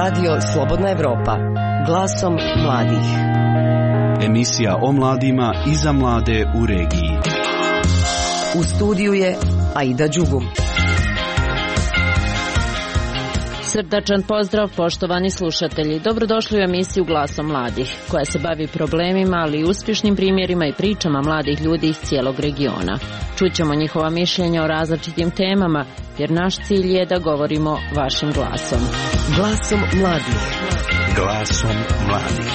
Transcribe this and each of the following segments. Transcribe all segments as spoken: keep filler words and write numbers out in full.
Radio Slobodna Evropa, glasom mladih. Emisija o mladima i za mlade u regiji. U studiju je Aida Đugum. Srdačan pozdrav, poštovani slušatelji. Dobrodošli u emisiju Glasom mladih, koja se bavi problemima, ali i uspješnim primjerima i pričama mladih ljudi iz cijelog regiona. Čućemo njihova mišljenja o različitim temama, jer naš cilj je da govorimo vašim glasom. Glasom mladih. Glasom mladih.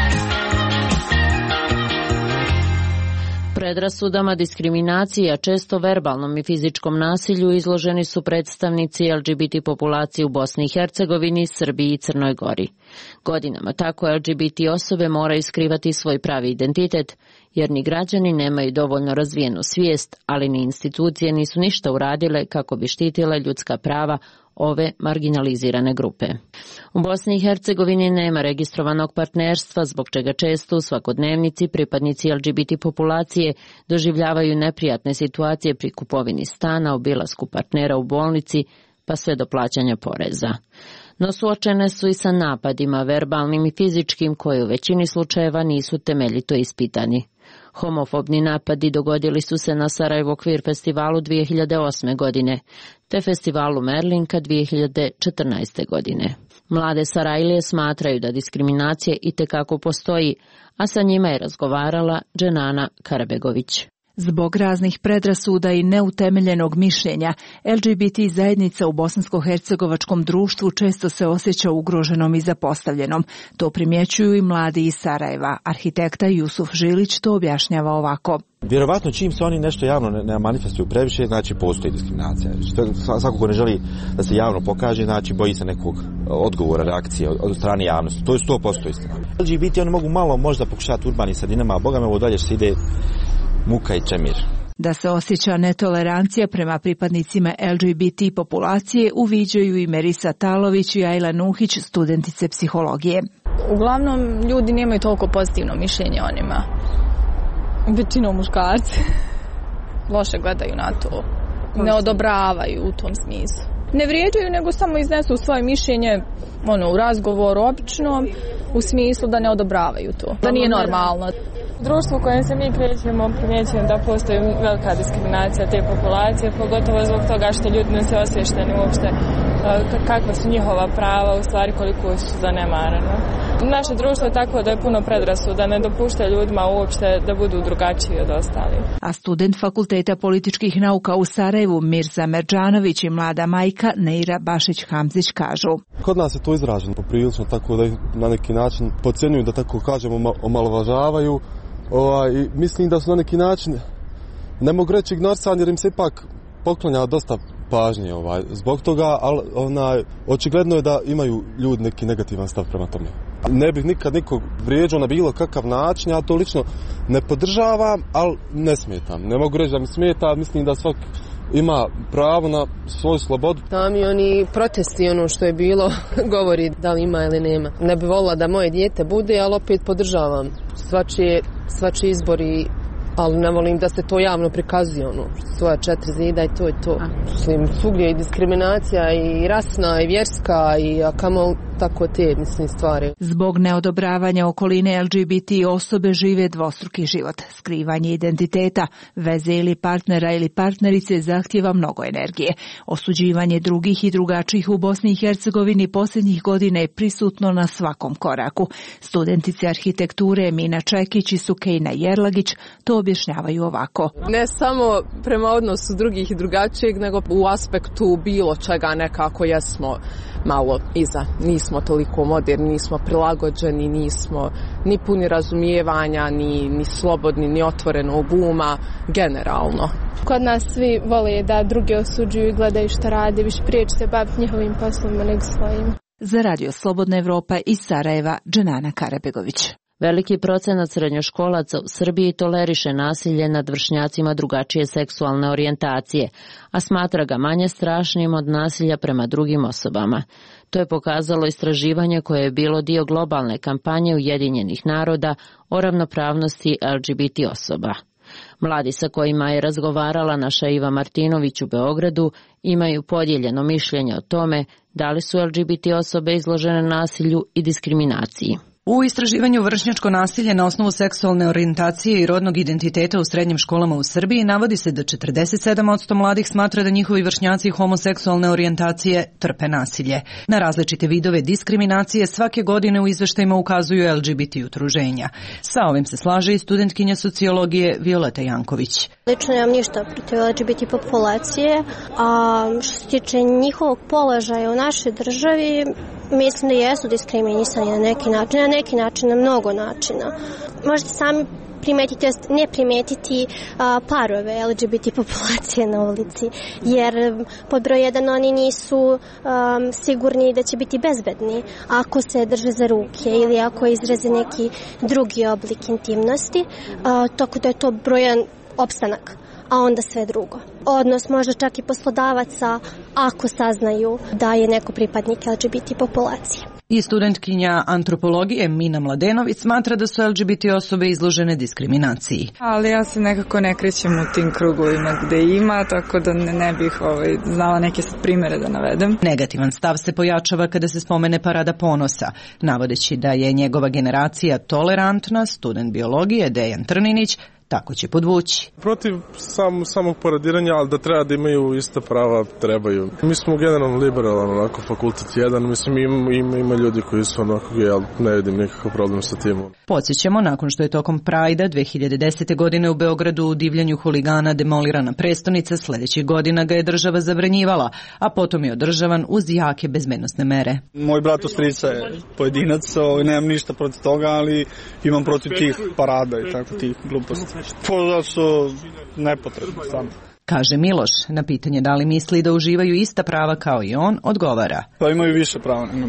Predrasudama, diskriminaciji, a često verbalnom i fizičkom nasilju izloženi su predstavnici L G B T populacije u Bosni i Hercegovini, Srbiji i Crnoj Gori. Godinama tako L G B T osobe moraju skrivati svoj pravi identitet, jer ni građani nemaju dovoljno razvijenu svijest, ali ni institucije nisu ništa uradile kako bi štitile ljudska prava ove marginalizirane grupe. U Bosni i Hercegovini nema registrovanog partnerstva, zbog čega često u svakodnevnici pripadnici L G B T populacije doživljavaju neprijatne situacije pri kupovini stana, obilasku partnera u bolnici, pa sve do plaćanja poreza. No suočene su i sa napadima, verbalnim i fizičkim, koji u većini slučajeva nisu temeljito ispitani. Homofobni napadi dogodili su se na Sarajevo Queer festivalu dvije hiljade osme. godine, te festivalu Merlinka dvije hiljade četrnaeste. godine. Mlade Sarajlije smatraju da diskriminacija itekako postoji, a sa njima je razgovarala Dženana Karabegović. Zbog raznih predrasuda i neutemeljenog mišljenja, L G B T zajednica u bosansko-hercegovačkom društvu često se osjeća ugroženom i zapostavljenom. To primjećuju i mladi iz Sarajeva. Arhitekta Jusuf Žilić to objašnjava ovako. Vjerovatno čim se oni nešto javno ne manifestuju previše, znači postoji diskriminacija. Svako ko ne želi da se javno pokaže, znači boji se nekog odgovora, reakcije od strane javnosti. To je sto posto istina. L G B T oni mogu malo možda pokušati urbanim sredinama, a boga me ovo dalje što se ide muka i čemir. Da se osjeća netolerancija prema pripadnicima L G B T populacije uviđaju i Merisa Talović i Ajla Nuhić, studentice psihologije. Uglavnom, ljudi nemaju toliko pozitivno mišljenje o njima. Većinom muškarci. Loše gledaju na to. Ne odobravaju u tom smislu. Ne vrijeđaju, nego samo iznesu svoje mišljenje ono, u razgovoru običnom, u smislu da ne odobravaju to. Da nije normalno. Društvo u kojem se mi krećemo primjećujem da postoji velika diskriminacija te populacije, pogotovo zbog toga što ljudi ne se osvješteni uopšte kakva su njihova prava, u stvari koliko su zanemarene. Naše društvo je tako da je puno predrasuda, ne dopušta ljudima uopšte da budu drugačiji od ostalih. A student Fakulteta političkih nauka u Sarajevu Mirza Merđanović i mlada majka Neira Bašić-Hamzić kažu. Kod nas je to izraženo poprilično tako da na neki način podcjenjuju, da tako kažemo, omalovažavaju. Ovaj, i mislim da su na neki način, ne mogu reći ignorisani, jer im se ipak poklanja dosta pažnje ovaj, zbog toga, ali onaj, očigledno je da imaju ljudi neki negativan stav prema tome. Ne bih nikad nikog vrijeđao na bilo kakav način, ja to lično ne podržavam, ali ne smetam. Ne mogu reći da mi smeta, mislim da svak ima pravo na svoju slobodu. Tam i oni protesti, ono što je bilo, govori da li ima ili nema. Ne bi volila da moje dijete bude, ali opet podržavam svačije, svačije izbori, ali ne volim da se to javno prikazuje, ono, svoja četiri zida i to je to. Mislim, svugdje je diskriminacija i rasna i vjerska i a kamo tako te, mislim, stvari. Zbog neodobravanja okoline L G B T osobe žive dvostruki život. Skrivanje identiteta, veze ili partnera ili partnerice zahtijeva mnogo energije. Osuđivanje drugih i drugačijih u Bosni i Hercegovini posljednjih godina je prisutno na svakom koraku. Studentice arhitekture Mina Čekić i Sukejna Jerlagić to objašnjavaju ovako. Ne samo prema odnosu drugih i drugačijeg, nego u aspektu bilo čega nekako jesmo malo iza. Nismo toliko moderni, nismo prilagođeni, nismo ni puni razumijevanja, ni, ni slobodni, ni otvorenog uma, generalno. Kod nas svi vole da druge osuđuju i gledaju što rade, više prije će se baviti njihovim poslovima nego svojim. Za Radio Slobodna Evropa iz Sarajeva, Dženana Karabegović. Veliki procenat srednjoškolaca u Srbiji toleriše nasilje nad vršnjacima drugačije seksualne orijentacije, a smatra ga manje strašnim od nasilja prema drugim osobama. To je pokazalo istraživanje koje je bilo dio globalne kampanje Ujedinjenih naroda o ravnopravnosti L G B T osoba. Mladi sa kojima je razgovarala naša Iva Martinović u Beogradu imaju podijeljeno mišljenje o tome da li su L G B T osobe izložene nasilju i diskriminaciji. U istraživanju vršnjačko nasilje na osnovu seksualne orijentacije i rodnog identiteta u srednjim školama u Srbiji navodi se da četrdeset sedam posto mladih smatra da njihovi vršnjaci homoseksualne orijentacije trpe nasilje. Na različite vidove diskriminacije svake godine u izveštajima ukazuju L G B T udruženja. Sa ovim se slaže i studentkinja sociologije Violeta Janković. Lično nemam ništa protiv L G B T populacije, a što se tiče njihovog položaja u našoj državi, mislim da jesu diskriminisani na neki način, na neki način, na mnogo načina. Možete sami primetiti, ne primetiti a, parove L G B T populacije na ulici, jer pod broj jedan oni nisu a, sigurni da će biti bezbedni ako se drže za ruke ili ako izraze neki drugi oblik intimnosti, a, tako da je to brojan opstanak, a onda sve drugo. Odnos možda čak i poslodavaca ako saznaju da je neko pripadnik L G B T populacije. I studentkinja antropologije Mina Mladenović smatra da su L G B T osobe izložene diskriminaciji. Ali ja se nekako ne krećem u tim krugovima gde ima, tako da ne, ne bih ovaj, znala neke primere da navedem. Negativan stav se pojačava kada se spomene Parada ponosa, navodeći da je njegova generacija tolerantna. Student biologije Dejan Trninić tako će podvući. Protiv sam, samog paradiranja, ali da treba da imaju ista prava, trebaju. Mi smo generalno liberalan, onako, fakultet jedan, mislim ima, ima, ima ljudi koji su onako, ja ne vidim nikakav problem sa tim. Podsjećamo, nakon što je tokom Prajda dve hiljade desete. godine u Beogradu u divljanju huligana demolirana prestonica, sledećih godina ga je država zabranjivala, a potom je održavan uz jake bezbednosne mere. Moj brat u strica je pojedinac, nemam ništa protiv toga, ali imam protiv tih parada i tako tih gluposti. Pa da su nepotrebni samo. Kaže Miloš, na pitanje da li misli da uživaju ista prava kao i on, odgovara. Pa imaju više prava nego mi.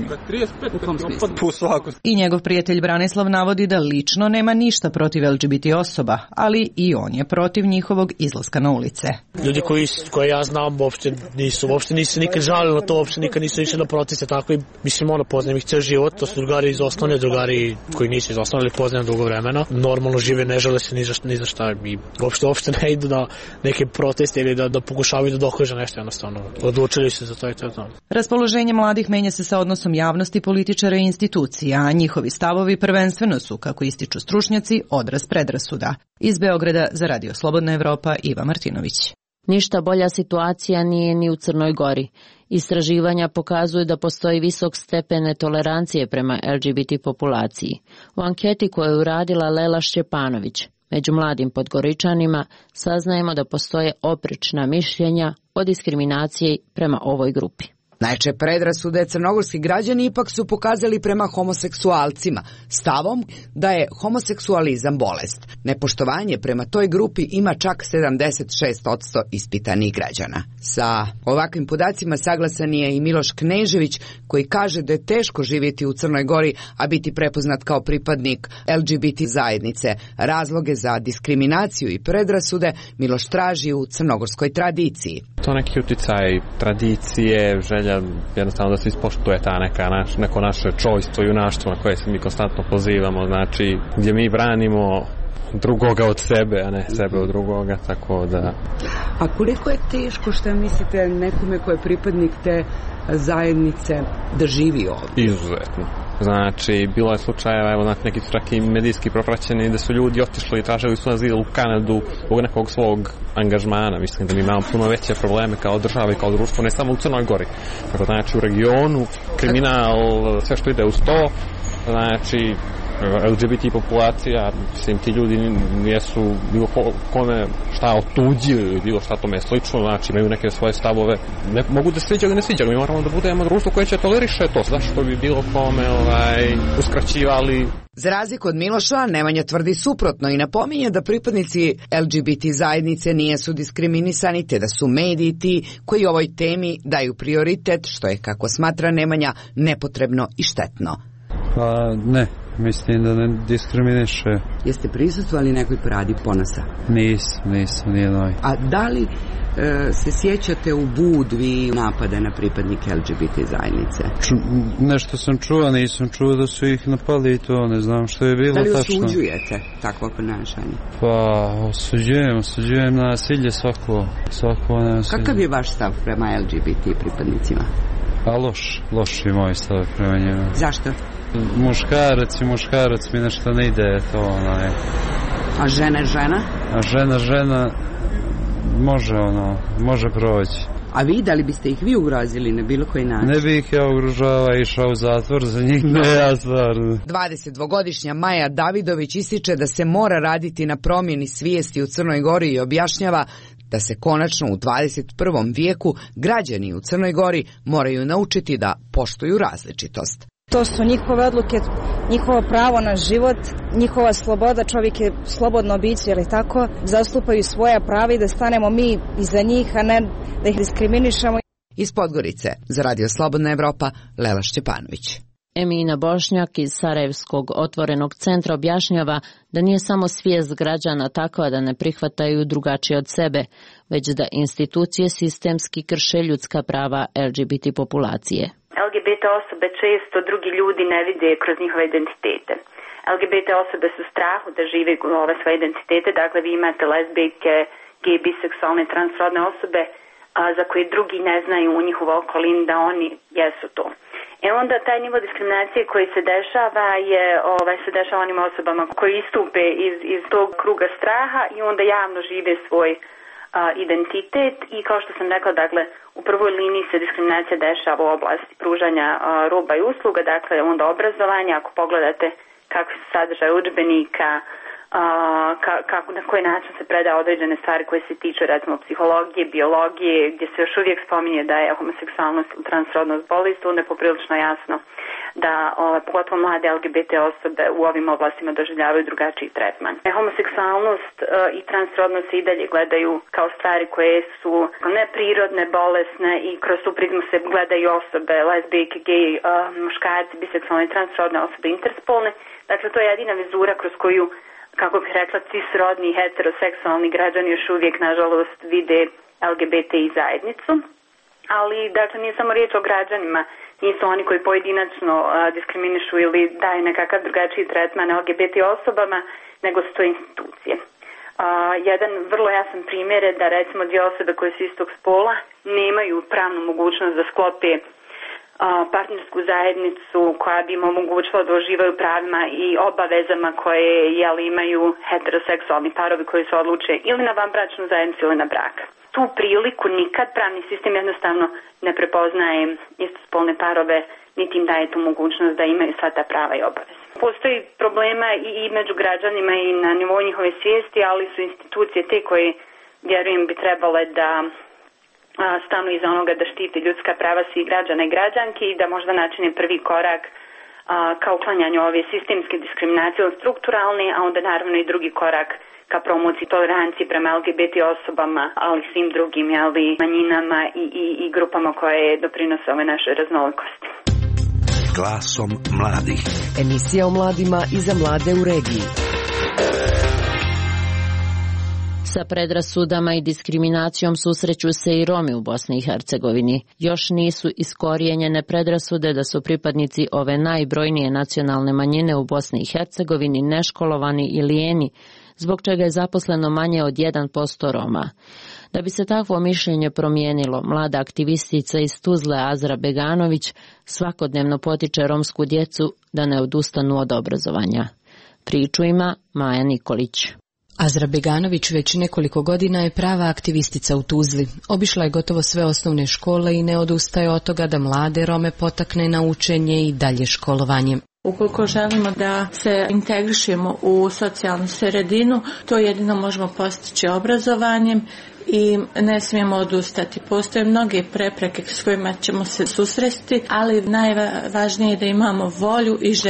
U kom smislu? Po svaku. I njegov prijatelj Branislav navodi da lično nema ništa protiv L G B T osoba, ali i on je protiv njihovog izlaska na ulice. Ljudi koji, koje ja znam uopšte nisu, uopšte nisu nikad žalili na to, uopšte nikad nisu išli na proteste, tako i mislim ono, poznajem ih ceo život, to su drugari iz osnovne, drugari koji nisu iz osnovne, ali poznajem dugo vremena. Normalno žive, ne žele se ni za, ni za šta i uopšte, uopšte ne idu na neke proteste ili da, da pokušavaju da dokaže nešto jednostavno. Odlučili se za to i to je to. Raspoloženje mladih menja se sa odnosom javnosti, političara i institucija, a njihovi stavovi prvenstveno su, kako ističu stručnjaci, odraz predrasuda. Iz Beograda za Radio Slobodna Evropa, Iva Martinović. Ništa bolja situacija nije ni u Crnoj Gori. Istraživanja pokazuju da postoji visok stepen netolerancije prema L G B T populaciji. U anketi koju je uradila Lela Šćepanović među mladim Podgoričanima saznajemo da postoje oprečna mišljenja o diskriminaciji prema ovoj grupi. Najčešće predrasude crnogorski građani ipak su pokazali prema homoseksualcima, stavom da je homoseksualizam bolest. Nepoštovanje prema toj grupi ima čak sedamdeset šest posto ispitanih građana. Sa ovakvim podacima saglasan je i Miloš Knežević, koji kaže da je teško živjeti u Crnoj Gori, a biti prepoznat kao pripadnik L G B T zajednice. Razloge za diskriminaciju i predrasude Miloš traži u crnogorskoj tradiciji. To neki uticaj tradicije, želja jednostavno da se ispoštuje ta neka naš, neko naše čojstvo i junaštvo na koje se mi konstantno pozivamo, znači gdje mi branimo drugoga od sebe, a ne sebe od drugoga, tako da... A koliko je teško, šta mislite, nekome ko je pripadnik te zajednice da živi ovdje? Izuzetno. Znači, bilo je slučajeva, evo, znači, neki su čak i medijski propraćeni, da su ljudi otišli i tražili su azil u Kanadu zbog nekog svog angažmana. Mislim da mi imamo puno veće probleme kao država i kao društvo, ne samo u Crnoj Gori. Tako, znači, u regionu, kriminal, sve što ide uz to, znači, L G B T populacija, mislim, ti ljudi nijesu bilo kome šta otuđili, bilo šta tome slično, znači imaju neke svoje stavove, ne, mogu da sviđaju ili ne sviđaju, mi moramo da budemo društvo koje će toleriše to, zašto bi bilo kome ovaj, uskraćivali. Za razliku od Miloša, Nemanja tvrdi suprotno i napominje da pripadnici L G B T zajednice nijesu diskriminisani, te da su mediji ti koji ovoj temi daju prioritet, što je, kako smatra Nemanja, nepotrebno i štetno. Pa ne, mislim da ne diskriminiše. Jeste prisustvovali nekoj paradi ponosa? Nisam, nisam, nijednoj. A da li e, se sjećate u Budvi napada na pripadnike L G B T zajednice? Ču, nešto sam čuo, nisam čuo da su ih napali i to, ne znam što je bilo tačno. Da li osuđujete takvo ponašanje? Pa, osuđujem, osuđujem nasilje svako, svako nasilje. Kakav je vaš stav prema L G B T pripadnicima? A loš, loš je moj stav prema njima. Zašto? Muškarac i muškarac mi nešto ne ide, to onaj. A žena žena? A žena žena može ono, može proći. A vi, da li biste ih vi ugrozili na bilo koji način? Ne bih ja ugrožava, išao u zatvor za njih, ne ja stvarno. dvadesetdvogodišnja Maja Davidović ističe da se mora raditi na promjeni svijesti u Crnoj Gori i objašnjava da se konačno u dvadeset prvom vijeku građani u Crnoj Gori moraju naučiti da poštuju različitost. To su njihove odluke, njihovo pravo na život, njihova sloboda, čovjek je slobodno biće, ili tako, zastupaju svoja prava i da stanemo mi iza njih, a ne da ih diskriminišemo. Iz Podgorice, za Radio Slobodna Evropa, Lela Šćepanović. Emina Bošnjak iz Sarajevskog otvorenog centra objašnjava da nije samo svijest građana takva da ne prihvataju drugačije od sebe, već da institucije sistemski krše ljudska prava L G B T populacije. L G B T osobe često drugi ljudi ne vide kroz njihove identitete. L G B T osobe su u strahu da žive ove svoje identitete, dakle vi imate lezbijke, gej, biseksualne, transrodne osobe a, za koje drugi ne znaju u njihovoj okolini da oni jesu to. E onda taj nivo diskriminacije koji se dešava je, ovaj, se dešava onim osobama koji istupe iz, iz tog kruga straha i onda javno žive svoj a, identitet i kao što sam rekla, dakle, u prvoj liniji se diskriminacija dešava u oblasti pružanja a, roba i usluga, dakle onda obrazovanja, ako pogledate kakvi su sadržaj udžbenika, a, ka, kako, na koji način se predaje određene stvari koje se tiču recimo psihologije, biologije, gdje se još uvijek spominje da je homoseksualnost i transrodnost bolest, onda je poprilično jasno da ove, pogotovo mlade L G B T osobe u ovim oblastima doživljavaju drugačiji tretman. Homoseksualnost e, i transrodnost se i dalje gledaju kao stvari koje su neprirodne, bolesne i kroz tu prizmu se gledaju osobe, lezbijke, gej, e, muškarci, biseksualne i transrodne osobe, interspolne. Dakle, to je jedina vizura kroz koju, kako bih rekla, cisrodni i heteroseksualni građani još uvijek, nažalost, vide L G B T i zajednicu. Ali, dakle, nije samo riječ o građanima, nisu oni koji pojedinačno a, diskriminišu ili daju nekakav drugačiji tretman L G B T osobama, nego su to institucije. A, jedan vrlo jasan primjer je da, recimo, dvije osobe koje su istog spola nemaju pravnu mogućnost da sklope partnersku zajednicu koja bi im omogućila da uživaju pravima i obavezama koje jeli, imaju heteroseksualni parovi koji se odluče ili na vanbračnu zajednicu ili na brak. Tu priliku nikad pravni sistem jednostavno ne prepoznaje istospolne parove, niti im daje tu mogućnost da imaju sva ta prava i obaveze. Postoji problema i, i među građanima i na nivou njihove svijesti, ali su institucije te koje, vjerujem, bi trebale da stanu iza onoga da štiti ljudska prava svih građana i građanki i da možda načine prvi korak a, ka uklanjanju ove sistemske diskriminacije strukturalne, a onda naravno i drugi korak ka promociji tolerancije prema L G B T osobama, ali i svim drugim ali, manjinama i, i, i grupama koje doprinose ove naše raznolikosti. Glasom mladih. Emisija o mladima i za mlade u regiji. Sa predrasudama i diskriminacijom susreću se i Romi u Bosni i Hercegovini. Još nisu iskorijenjene predrasude da su pripadnici ove najbrojnije nacionalne manjine u Bosni i Hercegovini neškolovani i lijeni, zbog čega je zaposleno manje od jedan posto Roma. Da bi se takvo mišljenje promijenilo, mlada aktivistica iz Tuzle Azra Beganović svakodnevno potiče romsku djecu da ne odustanu od obrazovanja. Priču ima Maja Nikolić. Azra Beganović već nekoliko godina je prava aktivistica u Tuzli. Obišla je gotovo sve osnovne škole i ne odustaje od toga da mlade Rome potakne na učenje i dalje školovanje. Ukoliko želimo da se integrišemo u socijalnu sredinu, to jedino možemo postići obrazovanjem i ne smijemo odustati. Postoje mnoge prepreke s kojima ćemo se susresti, ali najvažnije je da imamo volju i želju.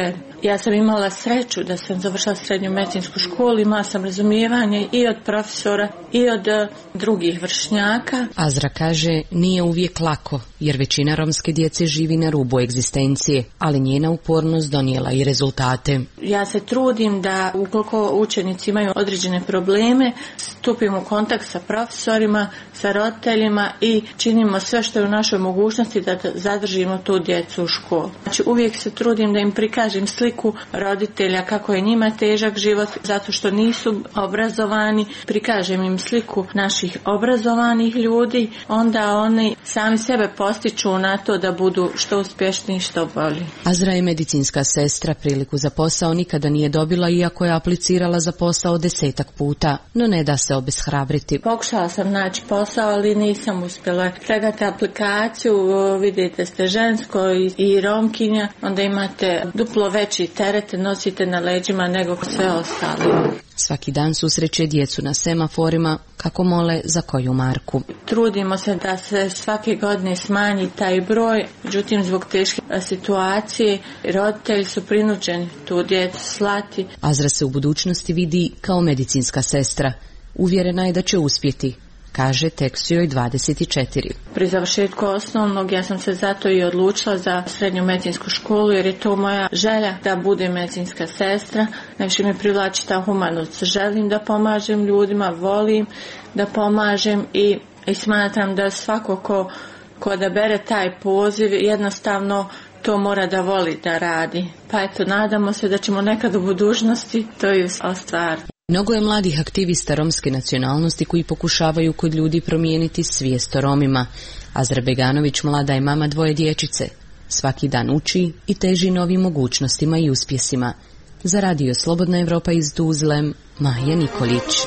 Ja sam imala sreću da sam završila srednju medicinsku školu, imala sam razumijevanje i od profesora i od uh, drugih vršnjaka. Azra kaže nije uvijek lako, jer većina romske djece živi na rubu egzistencije, ali njena upornost donijela i rezultate. Ja se trudim da ukoliko učenici imaju određene probleme, stupim u kontakt sa profesorima, sa roditeljima i činimo sve što je u našoj mogućnosti da zadržimo tu djecu u školu. Znači uvijek se trudim da im prikažem sliku roditelja kako je njima težak život zato što nisu obrazovani, prikažem im sliku naših obrazovanih ljudi, onda oni sami sebe postiču na to da budu što uspješniji, što bolji. Azra je medicinska sestra, priliku za posao nikada nije dobila iako je aplicirala za posao desetak puta, no ne da se obeshrabriti. Pokušala sam naći posao, ali nisam uspjela. Pregledate aplikaciju, vidite ste žensko i romkinja, onda imate duplo veći teret, nosite na leđima nego sve ostali. Svaki dan susreće djecu na semaforima kako mole za koju marku. Trudimo se da se svake godine smanji taj broj, međutim zbog teške situacije roditelji su prinuđeni tu djecu slati. Azra se u budućnosti vidi kao medicinska sestra. Uvjerena je da će uspjeti. Kaže, tek su joj dvadeset četiri. Pri završetku osnovnog ja sam se zato i odlučila za srednju medicinsku školu jer je to moja želja da budem medicinska sestra. Najviše me privlači ta humanost. Želim da pomažem ljudima, volim da pomažem i, i smatram da svako ko, ko da bere taj poziv jednostavno to mora da voli da radi. Pa eto, nadamo se da ćemo nekad u budućnosti to i ostvariti. Mnogo je mladih aktivista romske nacionalnosti koji pokušavaju kod ljudi promijeniti svijest o Romima. Azra Beganović mlada je mama dvoje dječice. Svaki dan uči i teži novim mogućnostima i uspjesima. Za Radio Slobodna Evropa iz Tuzle, Maja Nikolić.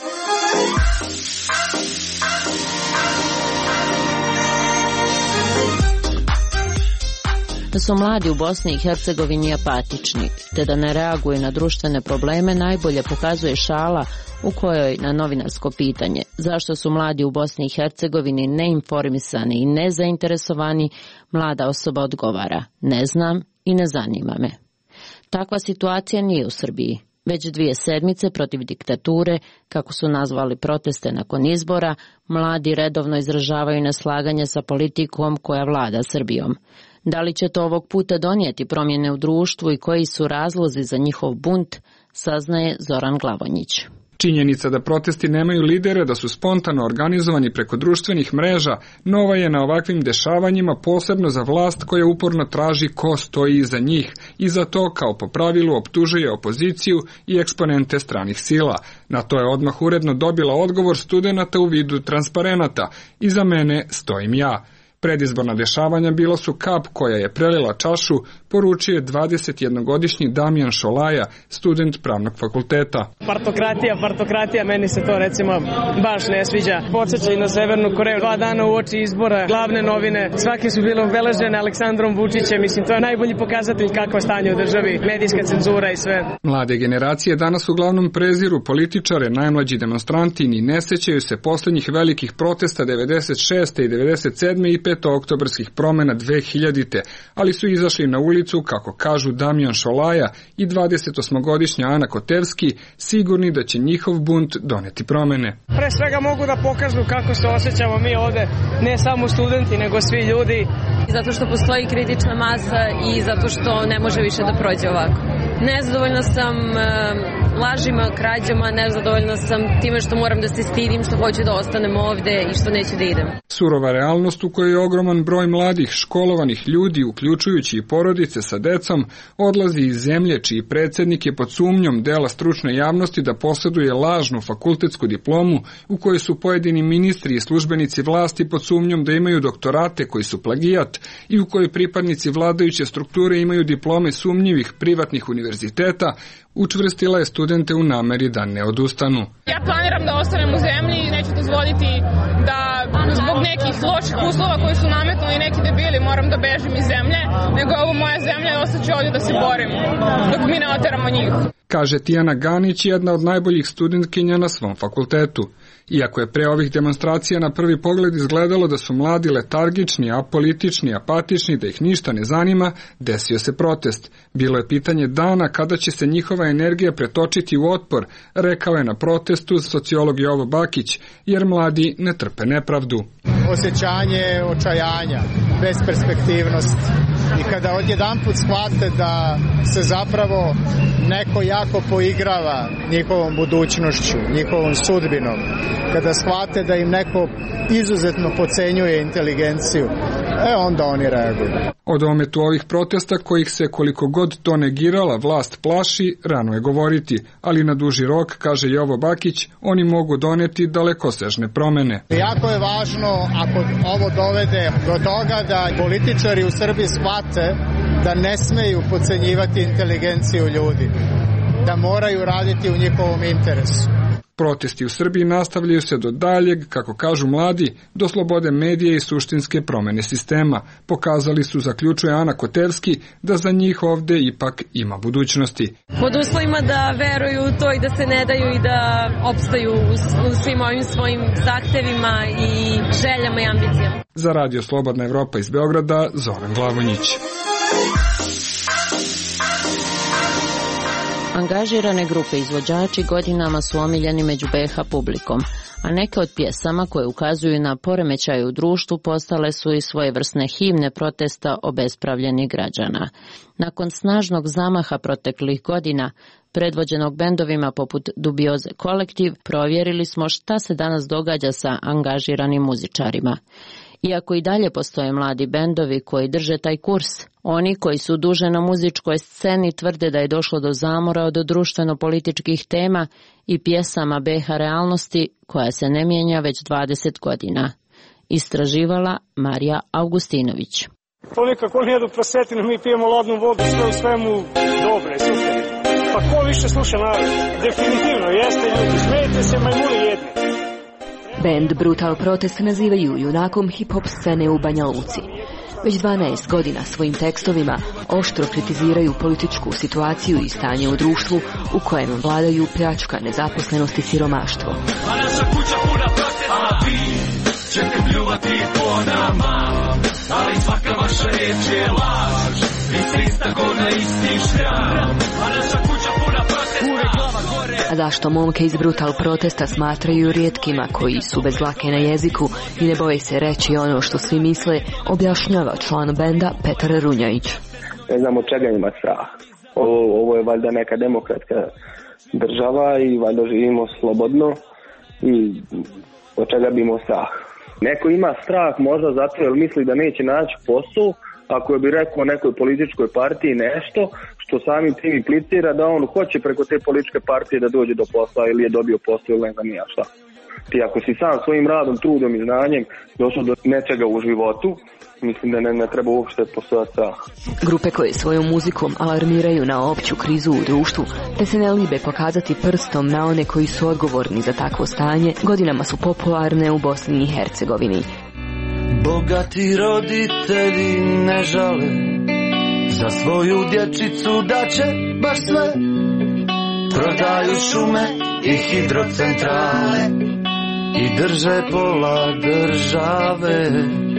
Da su mladi u Bosni i Hercegovini apatični, te da ne reaguju na društvene probleme, najbolje pokazuje šala u kojoj na novinarsko pitanje zašto su mladi u Bosni i Hercegovini neinformisani i nezainteresovani, mlada osoba odgovara: ne znam i ne zanima me. Takva situacija nije u Srbiji. Već dvije sedmice protiv diktature, kako su nazvali proteste nakon izbora, mladi redovno izražavaju neslaganje sa politikom koja vlada Srbijom. Da li će to ovog puta donijeti promjene u društvu i koji su razlozi za njihov bunt, saznaje Zoran Glavonjić. Činjenica da protesti nemaju lidere, da su spontano organizovani preko društvenih mreža, nova je na ovakvim dešavanjima, posebno za vlast koja uporno traži ko stoji iza njih i za to kao po pravilu optužuje opoziciju i eksponente stranih sila. Na to je odmah uredno dobila odgovor studenata u vidu transparenata: iza mene stojim ja. Predizborna dešavanja bila su kap koja je prelila čašu, poručio je dvadesetjednogodišnji Damjan Šolaja, student pravnog fakulteta. Partokratija, partokratija, meni se to recimo baš ne sviđa. Podsjeća i na Severnu Koreju, dva dana u oči izbora, glavne novine, svake su bile obeležene Aleksandrom Vučićem, mislim to je najbolji pokazatelj kakvo je stanje u državi, medijska cenzura i sve. Mlade generacije danas uglavnom preziru političare, najmlađi demonstranti ni ne sećaju se posljednjih velikih protesta devedeset šeste i devedeset sedme i petooktobarskih promjena dve hiljadite, ali su izašli na ulicu, kako kažu Damjan Šolaja i dvadesetosmogodišnja Ana Kotevski, sigurni da će njihov bunt doneti promjene. Pre svega mogu da pokažu kako se osjećamo mi ovde, ne samo studenti, nego svi ljudi. Zato što postoji kritična masa i zato što ne može više da prođe ovako. Nezadovoljna sam lažima, krađama, nezadovoljna sam time što moram da se stidim, što hoću da ostanem ovde i što neću da idem. Surova realnost u kojoj je ogroman broj mladih, školovanih ljudi, uključujući i porodice sa decom, odlazi iz zemlje čiji predsjednik je pod sumnjom dela stručne javnosti da posjeduje lažnu fakultetsku diplomu, u kojoj su pojedini ministri i službenici vlasti pod sumnjom da imaju doktorate koji su plagijat i u kojoj pripadnici vladajuće strukture imaju diplome sumnjivih privatnih univerziteta, učvrstila je studente u nameri da ne odustanu. Ja planiram da ostanem u zemlji i neću dozvoliti da zbog nekih loših uslova koji su nametnuli neki debili moram da bežim iz zemlje, nego je ovo moja zemlja i ostaću ovdje da se borim dok mi ne oteramo njih. Kaže Tijana Ganić, jedna od najboljih studentkinja na svom fakultetu. Iako je pre ovih demonstracija na prvi pogled izgledalo da su mladi letargični, apolitični, apatični, da ih ništa ne zanima, desio se protest. Bilo je pitanje dana kada će se njihova energija pretočiti u otpor, rekao je na protestu sociolog Jovo Bakić, jer mladi ne trpe nepravdu. Osjećanje očajanja, besperspektivnost i kada odjedanput shvate da se zapravo neko jako poigrava njihovom budućnošću, njihovom sudbinom, kada shvate da im neko izuzetno podcenjuje inteligenciju, e onda oni reaguju. O dometu ovih protesta kojih se koliko god to negirala vlast plaši, rano je govoriti, ali na duži rok, kaže Jovo Bakić, oni mogu doneti dalekosežne promene. Jako je važno ako ovo dovede do toga da političari u Srbiji shvate da ne smeju podcenjivati inteligenciju ljudi, da moraju raditi u njihovom interesu. Protesti u Srbiji nastavljaju se do daljeg, kako kažu mladi, do slobode medija i suštinske promene sistema. Pokazali su, zaključuje Ana Kotevski, da za njih ovde ipak ima budućnosti. Pod uslovima da veruju u to i da se ne daju i da opstaju u svim ovim svojim zahtevima i željama i ambicijama. Za Radio Slobodna Evropa iz Beograda, Zoran Glavonjić. Angažirane grupe izvođači godinama su omiljeni među be ha publikom, a neke od pjesama koje ukazuju na poremećaje u društvu postale su i svojevrsne himne protesta obespravljenih građana. Nakon snažnog zamaha proteklih godina, predvođenog bendovima poput Dubioze Kolektiv, provjerili smo šta se danas događa sa angažiranim muzičarima. Iako i dalje postoje mladi bendovi koji drže taj kurs, oni koji su duže na muzičkoj sceni tvrde da je došlo do zamora od društveno-političkih tema i pjesama be ha realnosti koja se ne mijenja već dvadeset godina. Istraživala Marija Augustinović. To nekako ne jedu prasetinu, mi pijemo ladnu vodu, sve u svemu dobre, super. Pa ko više sluša narod? Definitivno, jeste ljudi, smijete se majmuni jedni. Band Brutal Protest nazivaju junakom hip-hop scene u Banja Luci. Već dvanaest godina svojim tekstovima oštro kritiziraju političku situaciju i stanje u društvu u kojem vladaju pljačka, nezaposlenost i siromaštvo. A naša kuća puna protesta, vi ćete pljuvati po nama, ali svaka vaša riječ je laž, vi ste ista ko na isti šljam. A naša kuća puna protesta, uvek glava gore. A zašto momke iz Brutal Protesta smatraju rijetkima koji su bez dlake na jeziku i ne boje se reći ono što svi misle, objašnjava član benda Petar Runjajić. Ne znam od čega ima strah. Ovo, ovo je valjda neka demokratska država i valjda živimo slobodno i od čega bi imao strah. Neko ima strah možda zato jer misli da neće naći posao, ako bi rekao nekoj političkoj partiji nešto što samim tim implicira da on hoće preko te političke partije da dođe do posla ili je dobio posao ili ne znam ja šta. Ti ako si sam svojim radom, trudom i znanjem došao do nečega u životu, mislim da ne, ne treba uopšte postojati strah. Grupe koje svojom muzikom alarmiraju na opću krizu u društvu, te se ne libe pokazati prstom na one koji su odgovorni za takvo stanje, godinama su popularne u Bosni i Hercegovini. Bogati roditelji ne žale za svoju dječicu da će baš sve. Prodaju šume i hidrocentrale i drže pola države.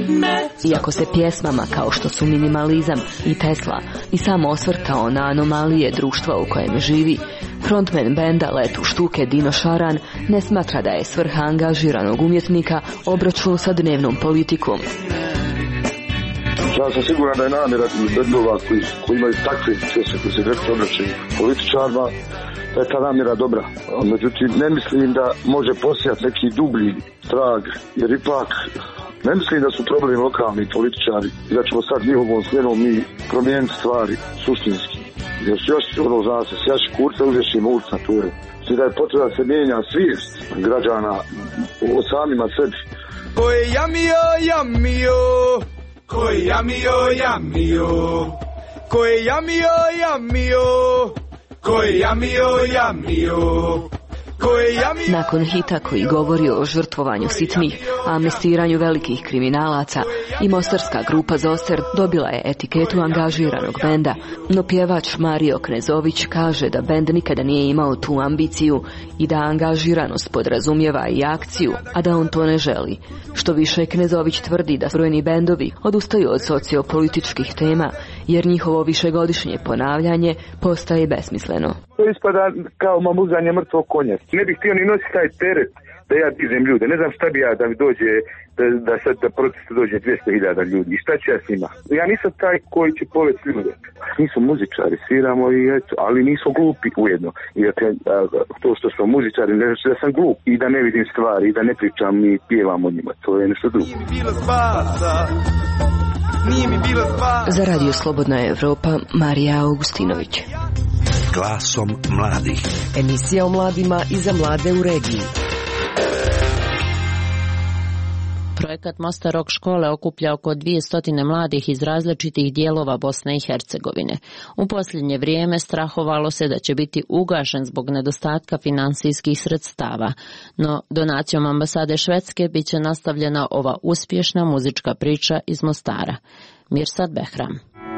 Iako se pjesmama kao što su Minimalizam i Tesla i samo osvrtao na anomalije društva u kojem živi, frontman benda Letu štuke Dino Šaran ne smatra da je svrha angažiranog umjetnika obračun sa dnevnom politikom. Ja sam siguran da je namjera bendova koji, koji imaju takve pjesme koji se direktno obraćaju političarima, da je ta namjera dobra. Međutim, ne mislim da može postojati neki dublji trag, jer ipak ne mislim da su problem lokalni političari i da ćemo sad njihovom smjerom mi promijeniti stvari suštinski. Jer su još ono zna se, sjaši kurca, uzješi mulca, to je. Znači da je potrebno da se mijenja svijest građana o samima sebi. Ko je jamio, jamio, ko je jamio, jamio, ko je jamio, jamio, ko je jamio, jamio, Nakon hita koji govori o žrtvovanju sitnih, amnestiranju velikih kriminalaca, i mostarska grupa Zoster dobila je etiketu angažiranog benda, no pjevač Mario Knezović kaže da bend nikada nije imao tu ambiciju i da angažiranost podrazumijeva i akciju, a da on to ne želi. Što više, Knezović tvrdi da brojni bendovi odustaju od sociopolitičkih tema, jer njihovo višegodišnje ponavljanje postaje besmisleno. To ispada kao mamuzanje mrtvog konja. Ne bih htio ni nositi taj teret da ja dižem ljude. Ne znam šta bi ja da mi dođe, da, da sad da protestu dođe dvjesto hiljada ljudi. I šta ću ja s njima? Ja nisam taj koji će povesti ljude. Nisu muzičari, sviramo i eto, ali nisu glupi ujedno. I a, a, to što smo muzičari, ne znači da sam glup i da ne vidim stvari i da ne pričam i pjevam o njima. To je nešto drugo. Za Radio Slobodna Evropa, Marija Augustinović. Glasom mladih. Emisija o mladima i za mlade u regiji. Projekat Mostar Rock škole okuplja oko dvjesto mladih iz različitih dijelova Bosne i Hercegovine. U posljednje vrijeme strahovalo se da će biti ugašen zbog nedostatka finansijskih sredstava, no donacijom ambasade Švedske bit će nastavljena ova uspješna muzička priča iz Mostara. Mirsad Behram.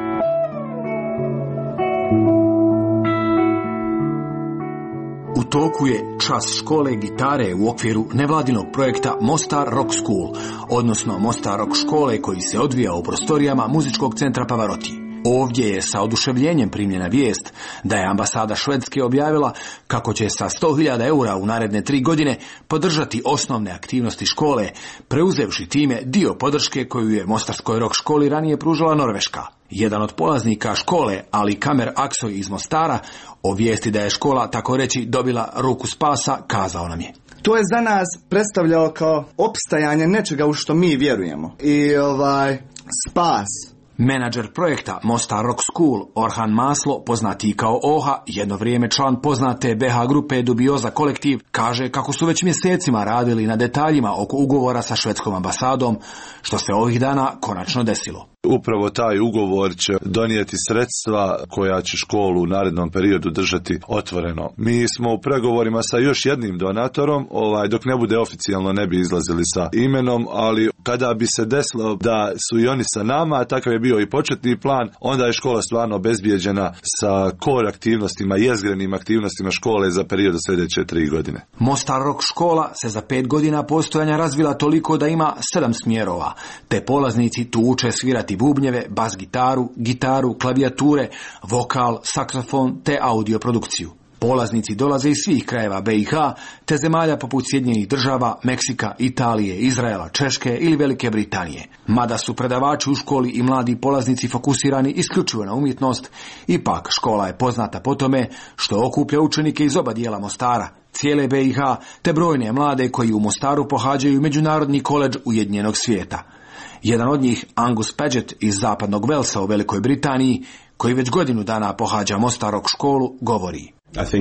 U toku je čas škole gitare u okviru nevladinog projekta Mostar Rock School, odnosno Mostar Rock škole koji se odvija u prostorijama muzičkog centra Pavarotti. Ovdje je sa oduševljenjem primljena vijest da je ambasada Švedske objavila kako će sa sto hiljada eura u naredne tri godine podržati osnovne aktivnosti škole, preuzevši time dio podrške koju je Mostarskoj rock školi ranije pružala Norveška. Jedan od polaznika škole, Ali Kamer Aksoj iz Mostara, o vijesti da je škola tako reći dobila ruku spasa, kazao nam je: To je za nas predstavljalo kao opstajanje nečega u što mi vjerujemo. I ovaj spas. Menadžer projekta Mostar Rock School, Orhan Maslo, poznati kao Oha, jedno vrijeme član poznate be ha grupe Dubioza kolektiv, kaže kako su već mjesecima radili na detaljima oko ugovora sa švedskom ambasadom, što se ovih dana konačno desilo. Upravo taj ugovor će donijeti sredstva koja će školu u narednom periodu držati otvoreno. Mi smo u pregovorima sa još jednim donatorom, ovaj, dok ne bude oficijalno ne bi izlazili sa imenom, ali kada bi se desilo da su i oni sa nama, takav je bio i početni plan, onda je škola stvarno obezbijeđena sa core aktivnostima, jezgrenim aktivnostima škole za period sljedeće tri godine. Mostar Rock škola se za pet godina postojanja razvila toliko da ima sedam smjerova, te polaznici tu uče svirati bubnjeve, bas gitaru, gitaru, klavijature, vokal, saksofon te audio produkciju. Polaznici dolaze iz svih krajeva be i ha te zemalja poput Sjedinjenih država, Meksika, Italije, Izraela, Češke ili Velike Britanije. Mada su predavači u školi i mladi polaznici fokusirani isključivo na umjetnost, ipak škola je poznata po tome što okuplja učenike iz oba dijela Mostara, cijele be i ha te brojne mlade koji u Mostaru pohađaju Međunarodni koledž Ujedinjenog svijeta. Jedan od njih, Angus Paget iz zapadnog Velsa u Velikoj Britaniji, koji već godinu dana pohađa Mostar Rock školu, govori: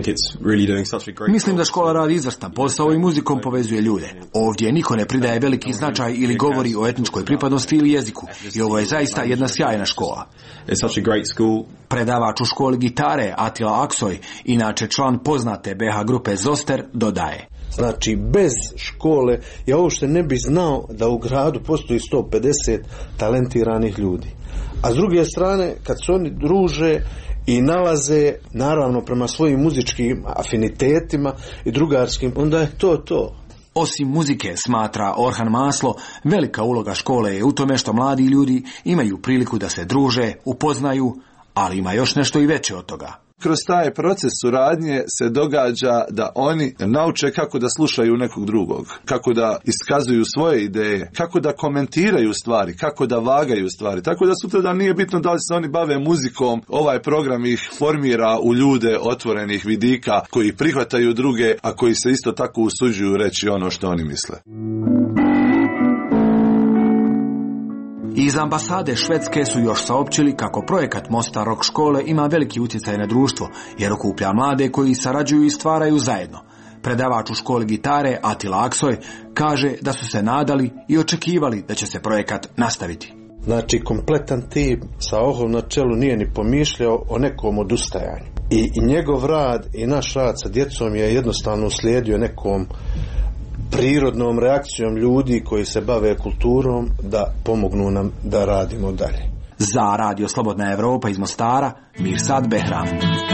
Mislim da škola radi izvrstan posao i muzikom povezuje ljude. Ovdje niko ne pridaje veliki značaj ili govori o etničkoj pripadnosti ili jeziku i ovo je zaista jedna sjajna škola. Predavač u školi gitare Atila Aksoj, inače član poznate be ha grupe Zoster, dodaje: Znači, bez škole ja uopšte ne bi znao da u gradu postoji sto pedeset talentiranih ljudi. A s druge strane, kad se oni druže i nalaze, naravno prema svojim muzičkim afinitetima i drugarskim, onda je to to. Osim muzike, smatra Orhan Maslo, velika uloga škole je u tome što mladi ljudi imaju priliku da se druže, upoznaju, ali ima još nešto i veće od toga. Kroz taj proces suradnje se događa da oni nauče kako da slušaju nekog drugog, kako da iskazuju svoje ideje, kako da komentiraju stvari, kako da vagaju stvari. Tako da sutra da nije bitno da li se oni bave muzikom, ovaj program ih formira u ljude otvorenih vidika koji prihvataju druge, a koji se isto tako usuđuju reći ono što oni misle. Iz ambasade Švedske su još saopćili kako projekat Mostar Rock škole ima veliki utjecaj na društvo, jer okuplja mlade koji sarađuju i stvaraju zajedno. Predavač u školi gitare Atila Aksoj kaže da su se nadali i očekivali da će se projekat nastaviti. Znači, kompletan tim sa ohom na čelu nije ni pomišljao o nekom odustajanju. I, i njegov rad i naš rad sa djecom je jednostavno uslijedio nekom prirodnom reakcijom ljudi koji se bave kulturom da pomognu nam da radimo dalje. Za Radio Slobodna Evropa iz Mostara, Mirsad Behram.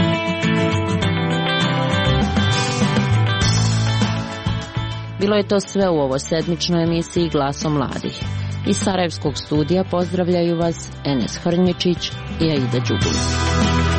Bilo je to sve u ovoj sedmičnoj emisiji Glasom mladih. Iz Sarajevskog studija pozdravljaju vas Enes Hrnječić i Aida Đugulić.